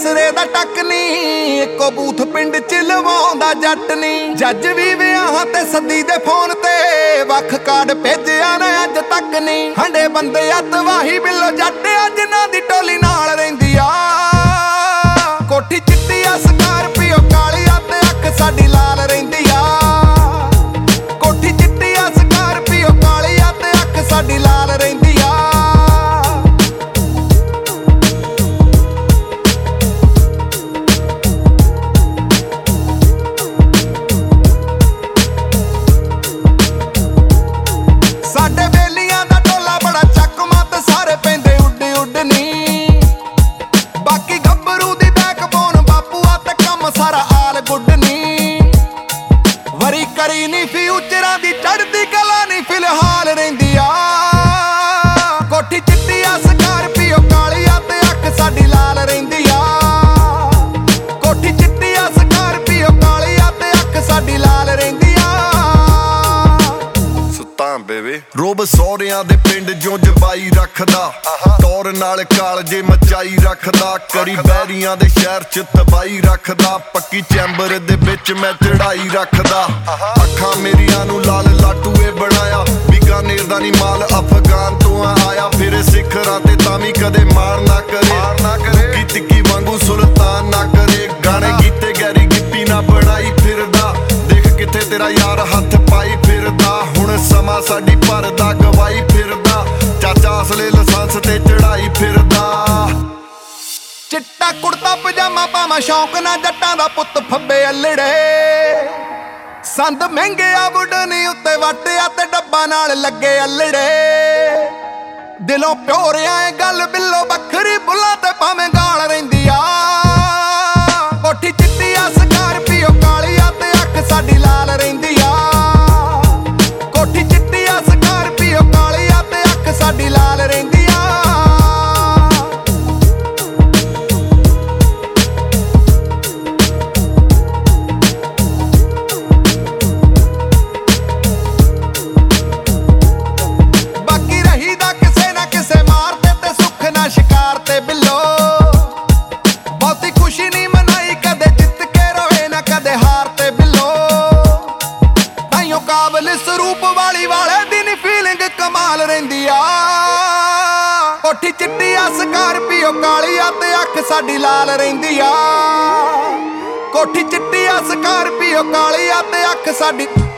ਆਸਰੇ ਦਾ ਟੱਕ ਨੀ, ਇੱਕੋ ਬੂਥ ਪਿੰਡ ਚ ਲਵਾਉਂਦਾ ਜੱਟ ਨੀ। ਜੱਜ ਵੀ ਵਿਆਹਾਂ ਤੇ ਸੱਦੀ ਦੇ ਫੋਨ ਤੇ, ਵੱਖ ਕਾਰਡ ਭੇਜਿਆ ਨਾ ਅੱਜ ਤੱਕ ਨੀ। ਹੰਡੇ ਬੰਦੇ ਅਤਵਾਹੀ ਬਿੱਲੋ ਜੱਟ ਜਿਨ੍ਹਾਂ ਦੀ ਟੋਲੀ ਨਾਲ ਰਹਿੰਦੀ ਆ। ਕੋਠੀ ਚਿੱਟੀ ਆ ਸਕਾਰਪੀਓ ਕਾਲੀ ਆ ਤੇ ਅੱਖ ਸਾਡੀ ਲਾਲ ਰਹਿੰਦੀ ਆ। ਕੋਠੀ ਚਿੱਟੀ ਆ ਸਕਾਰਪੀਓ ਕਾਲੀ ਆ ਤੇ ਅੱਖ ਸਾਡੀ ਲਾਲ ਰਹਿੰਦੀ ਆ। ਸਾਡੇ ਬੇਲੀਆਂ ਦਾ ਟੋਲਾ ਬੜਾ ਚੱਕਮਾ ਤੇ ਸਾਰੇ ਪੈਂਦੇ ਉੱਡ ਉੱਡ ਨੀ। ਬਾਕੀ ਗੱਭਰੂ ਦੀ ਬੈਕਬੋਨ ਬਾਪੂ ਆ ਤੇ ਕੰਮ ਸਾਰਾ ਆਲ ਗੁੱਡ ਨੀ। ਵਰੀ ਕਰੀ ਨੀ ਫਿਊਚਰਾਂ ਦੀ ਚੜ੍ਹਦੀ ਕਲਾ ਨੀ ਫਿਲਹਾਲ ਰਹਿੰਦੀ ਆ। ਕੋਠੀ ਚਿੱਟੀ ਆ ਸਕਾਰਪੀਓ ਕਾਲੀ ਆ ਤੇ ਅੱਖ ਸਾਡੀ ਲਾਲ ਰਹਿੰਦੀ ਆ। ਕੋਠੀ ਚਿੱਟੀ ਆ ਸਕਾਰਪੀਓ ਕਾਲੀ ਆ ਤੇ ਅੱਖ ਸਾਡੀ ਲਾਲ ਰਹਿੰਦੀ ਆ। ਰੋਬ ਸਹੁਰਿਆਂ ਦੇ ਪਿੰਡ ਜੋ ਜਬਾਈ ਰੱਖਦਾ, ਟੌਰ ਨਾਲ ਕਾਲਜੇ ਮਚਾਈ ਰੱਖਦਾ। ਕਰੀ ਬੈਰੀਆਂ ਦੇ ਸ਼ਹਿਰ ਚ ਤਬਾਈ ਰੱਖਦਾ, ਪੱਕੀ ਚੈਂਬਰ ਦੇ ਵਿੱਚ ਮੈਂ ਚੜਾਈ ਰੱਖਦਾ। ਅੱਖਾਂ ਮੇਰੀਆਂ ਨੂੰ ਲਾਲ ਲਾਟੂਏ ਬਣਾਇਆ, ਬੀਕਾਨੇਰ ਦਾ ਨੀ ਮਾਲ ਅਫਗਾਨ ਤੋਂ ਆਇਆ। ਫਿਰ ਸਿਖਰਾਂ ਤੇ ਤਾਂ ਵੀ ਕਦੇ ਮਾਰ ਨਾ ਕਰੇ, ਕੀ ਟਿੱਕੀ ਵਾਂਗੂ ਸੁਲਤਾਨ ਨਾ ਕਰੇ। ਗਾਣੇ ਕੀਤੇ ਗੈਰੀ ਗਿੱਪੀ ਨਾ ਬਣਾਈ ਫਿਰਦਾ, ਦੇਖ ਕਿੱਥੇ ਤੇਰਾ ਯਾਰ ਹੱਥ ਪਾਈ ਫਿਰਦਾ। ਹੁਣ ਸਮਾਂ ਸਾਡੀ ਭਰਦਾ ਗਵਾਈ ਫਿਰਦਾ, ਚਾਚਾ ਅਸਲੇ ਲਾਇਸੈਂਸ ਤੇ ਚੜਾਈ ਫਿਰਦਾ। ਚਿੱਟਾ ਕੁੜਤਾ ਪਜਾਮਾ ਪਾਵਾਂ ਸ਼ੌਂਕ ਨਾ ਜੱਟਾਂ ਦਾ ਪੁੱਤ ਫੱਬੇ ਅਲੜੇ। ਸੰਦ ਮਹਿੰਗੇ ਆ ਵੁਡਨੀ ਉੱਤੇ ਵਾਟਿਆ ਤੇ ਡੱਬਾ ਨਾਲ ਲੱਗੇ ਅਲੜੇ। ਦਿਲੋਂ ਪਿਓਰਿਆ ਏ ਗੱਲ ਬਿੱਲੋ ਵੱਖਰੀ, ਬੁੱਲਾਂ ਤੇ ਭਾਵੇਂ ਗਾਲ ਰਹਿੰਦੀ ਆ। ਕੋਠੀ ਚਿੱਟੀ ਆ ਸਕਾਰਪੀਓ ਕਾਲੀ ਆ ਤੇ ਅੱਖ ਸਾਡੀ ਲਾਲ ਰਹਿੰਦੀ ਆ। ਕੋਠੀ ਚਿੱਟੀ ਆ ਸਕਾਰਪੀਓ ਕਾਲੀ ਆ ਤੇ ਅੱਖ ਸਾਡੀ ਲਾਲ ਰਹਿੰਦੀ ਆ। ਬਾਕੀ ਰਹੀਦਾ ਕਿਸੇ ਨਾ ਕਿਸੇ ਮਾਰ ਤੇ ਸੁੱਖ ਨਾ ਸ਼ਿਕਾਰ ਤੇ ਬਿੱਲੋ। ਬਹੁਤੀ ਖੁਸ਼ੀ ਨਹੀਂ ਮਨਾਈ ਕਦੇ ਜਿੱਤ ਕੇ ਰੋਏ ਨਾ ਕਦੇ ਹਾਰ ਤੇ ਬਿੱਲੋ। ਤਾਈਓ ਕਾਬਲ ਸਰੂਪ ਵਾਲੀ ਵਾਲੇ ਦੀ ਨੀ ਫੀਲਿੰਗ ਕਮਾਲ ਰਹਿੰਦੀ ਆ। ਕੋਠੀ ਚਿੱਟੀ ਆ ਸਕਾਰਪੀਓ ਕਾਲੀ ਆ ਤੇ ਅੱਖ ਸਾਡੀ ਲਾਲ ਰਹਿੰਦੀ ਆ। ਕੋਠੀ ਚਿੱਟੀ ਆ ਸਕਾਰਪੀਓ ਕਾਲੀ ਆ ਤੇ ਅੱਖ ਸਾਡੀ